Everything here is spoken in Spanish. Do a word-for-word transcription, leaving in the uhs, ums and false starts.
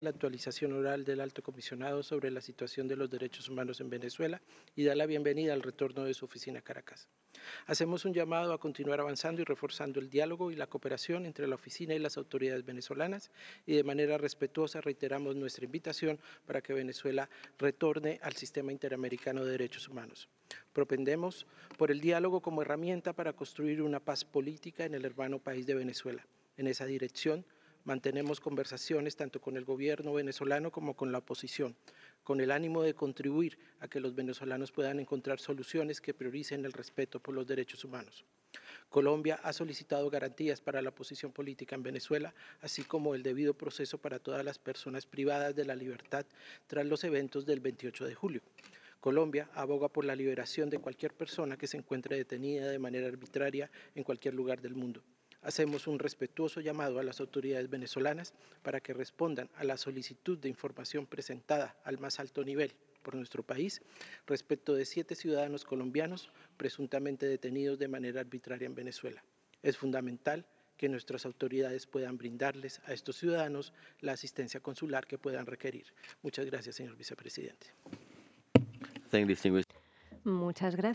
la actualización oral del Alto Comisionado sobre la situación de los derechos humanos en Venezuela y da la bienvenida al retorno de su oficina a Caracas. Hacemos un llamado a continuar avanzando y reforzando el diálogo y la cooperación entre la oficina y las autoridades venezolanas y de manera respetuosa reiteramos nuestra invitación para que Venezuela retorne al sistema interamericano de derechos humanos. Propendemos por el diálogo como herramienta para construir una paz política en el hermano país de Venezuela. En esa dirección, mantenemos conversaciones tanto con el gobierno venezolano como con la oposición, con el ánimo de contribuir a que los venezolanos puedan encontrar soluciones que prioricen el respeto por los derechos humanos. Colombia ha solicitado garantías para la oposición política en Venezuela, así como el debido proceso para todas las personas privadas de la libertad tras los eventos del veintiocho de julio. Colombia aboga por la liberación de cualquier persona que se encuentre detenida de manera arbitraria en cualquier lugar del mundo. Hacemos un respetuoso llamado a las autoridades venezolanas para que respondan a la solicitud de información presentada al más alto nivel por nuestro país respecto de siete ciudadanos colombianos presuntamente detenidos de manera arbitraria en Venezuela. Es fundamental que nuestras autoridades puedan brindarles a estos ciudadanos la asistencia consular que puedan requerir. Muchas gracias, señor vicepresidente. Thank distinguished Muchas gracias.